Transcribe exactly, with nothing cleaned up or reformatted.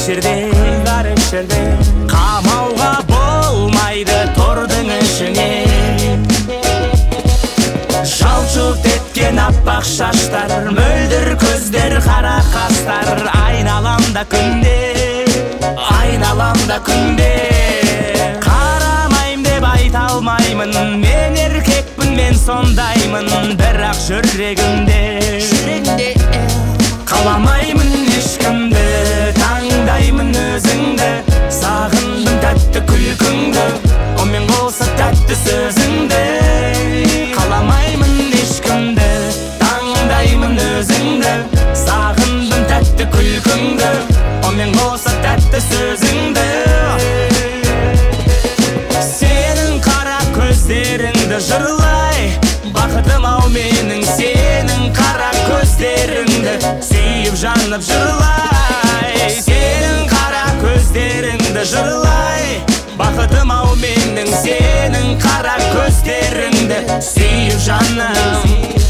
ішерде, қыздар ішерде. Қамауға болмайды тордың ішіне. Жалт-жұлт еткен аппақ шаштар, мөлдір көздер, қара қастар. Айналамда күнде, айналамда күнде. Қарамайм деп айта алмаймын, мен еркекпін, мен сондаймын. Бірақ жүрегімде, жүрегімде қаламаймын ешкімді, таңдаймын өзіңді. Сағындым тәтті күлкіңді, онымен болса тәтті сөзіңді. Қаламаймын ешкімді, таңдаймын өзіңді. Сағындым тәтті күлкіңді, онымен болса тәтті сөзіңді. Сенің қара көздеріңді жырлай, бақытым ау менің сенің қара көздеріңді сүйіп жанып жырлай. Сенің қара көздеріңді жырлай, бақытым ау менің сенің қара көздеріңді сүйіп жанып.